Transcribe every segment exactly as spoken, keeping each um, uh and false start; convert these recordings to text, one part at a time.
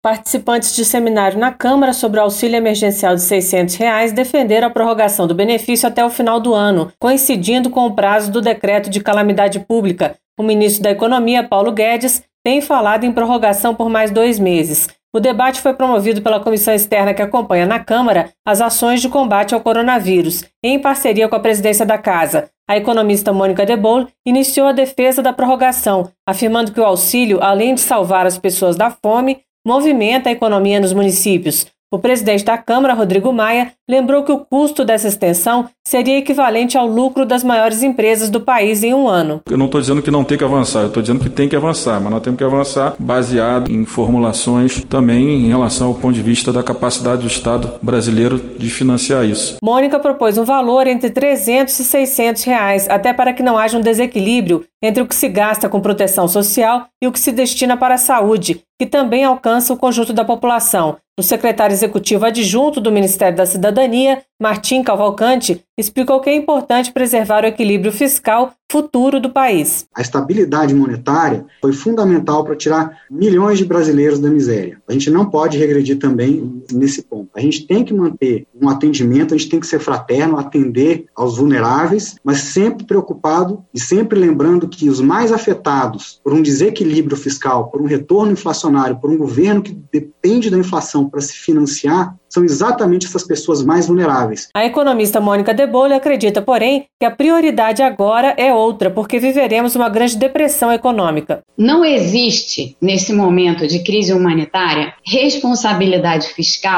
Participantes de seminário na Câmara sobre o auxílio emergencial de seiscentos reais defenderam a prorrogação do benefício até o final do ano, coincidindo com o prazo do decreto de calamidade pública. O ministro da Economia, Paulo Guedes, tem falado em prorrogação por mais dois meses. O debate foi promovido pela comissão externa que acompanha na Câmara as ações de combate ao coronavírus, em parceria com a presidência da Casa. A economista Mônica De Bolle iniciou a defesa da prorrogação, afirmando que o auxílio, além de salvar as pessoas da fome, movimenta a economia nos municípios. O presidente da Câmara, Rodrigo Maia, lembrou que o custo dessa extensão seria equivalente ao lucro das maiores empresas do país em um ano. Eu não estou dizendo que não tem que avançar, eu estou dizendo que tem que avançar, mas nós temos que avançar baseado em formulações também em relação ao ponto de vista da capacidade do Estado brasileiro de financiar isso. Mônica propôs um valor entre trezentos e seiscentos reais, até para que não haja um desequilíbrio entre o que se gasta com proteção social e o que se destina para a saúde, que também alcança o conjunto da população. O secretário executivo adjunto do Ministério da Cidadania, Martim Cavalcante, explicou que é importante preservar o equilíbrio fiscal futuro do país. A estabilidade monetária foi fundamental para tirar milhões de brasileiros da miséria. A gente não pode regredir também nesse ponto. A gente tem que manter um atendimento, a gente tem que ser fraterno, atender aos vulneráveis, mas sempre preocupado e sempre lembrando que os mais afetados por um desequilíbrio fiscal, por um retorno inflacionário, por um governo que depende da inflação para se financiar, são exatamente essas pessoas mais vulneráveis. A economista Mônica De Bolle acredita, porém, que a prioridade agora é outra, porque viveremos uma grande depressão econômica. Não existe, nesse momento de crise humanitária, responsabilidade fiscal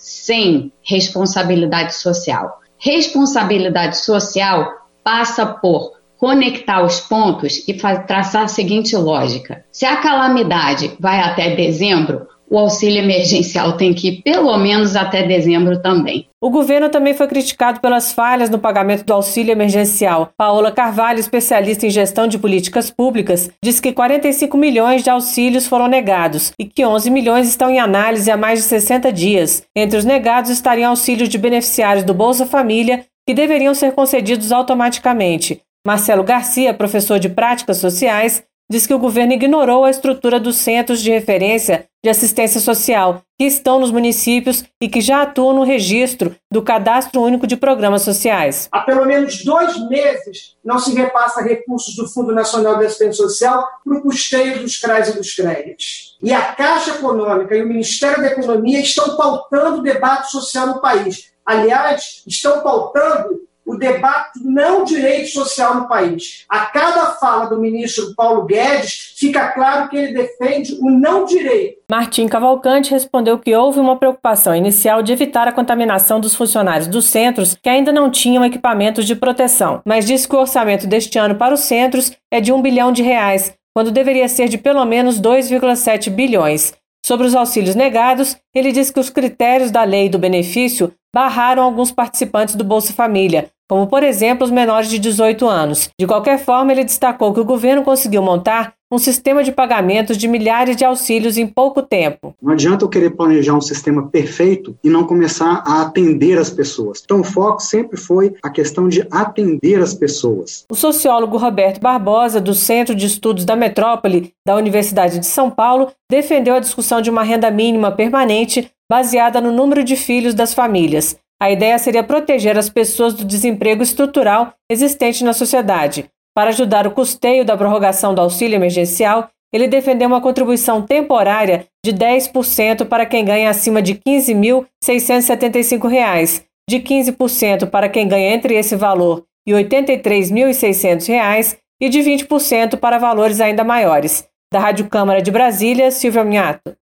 sem responsabilidade social. Responsabilidade social passa por conectar os pontos e traçar a seguinte lógica. Se a calamidade vai até dezembro, o auxílio emergencial tem que ir pelo menos até dezembro também. O governo também foi criticado pelas falhas no pagamento do auxílio emergencial. Paola Carvalho, especialista em gestão de políticas públicas, diz que quarenta e cinco milhões de auxílios foram negados e que onze milhões estão em análise há mais de sessenta dias. Entre os negados estariam auxílios de beneficiários do Bolsa Família, que deveriam ser concedidos automaticamente. Marcelo Garcia, professor de Práticas Sociais, diz que o governo ignorou a estrutura dos centros de referência de assistência social que estão nos municípios e que já atuam no registro do Cadastro Único de Programas Sociais. Há pelo menos dois meses não se repassa recursos do Fundo Nacional de Assistência Social para o custeio dos C R A S e dos C R E Ts. E a Caixa Econômica e o Ministério da Economia estão pautando o debate social no país. Aliás, estão pautando o debate do não direito social no país. A cada fala do ministro Paulo Guedes, fica claro que ele defende o não direito. Martim Cavalcante respondeu que houve uma preocupação inicial de evitar a contaminação dos funcionários dos centros que ainda não tinham equipamentos de proteção, mas disse que o orçamento deste ano para os centros é de um bilhão de reais, quando deveria ser de pelo menos dois vírgula sete bilhões. Sobre os auxílios negados, ele disse que os critérios da lei do benefício barraram alguns participantes do Bolsa Família, como, por exemplo, os menores de dezoito anos. De qualquer forma, ele destacou que o governo conseguiu montar um sistema de pagamentos de milhares de auxílios em pouco tempo. Não adianta eu querer planejar um sistema perfeito e não começar a atender as pessoas. Então o foco sempre foi a questão de atender as pessoas. O sociólogo Roberto Barbosa, do Centro de Estudos da Metrópole da Universidade de São Paulo, defendeu a discussão de uma renda mínima permanente baseada no número de filhos das famílias. A ideia seria proteger as pessoas do desemprego estrutural existente na sociedade. Para ajudar o custeio da prorrogação do auxílio emergencial, ele defendeu uma contribuição temporária de dez por cento para quem ganha acima de quinze mil seiscentos e setenta e cinco reais, de quinze por cento para quem ganha entre esse valor e oitenta e três mil e seiscentos reais e de vinte por cento para valores ainda maiores. Da Rádio Câmara de Brasília, Silvia Minhato.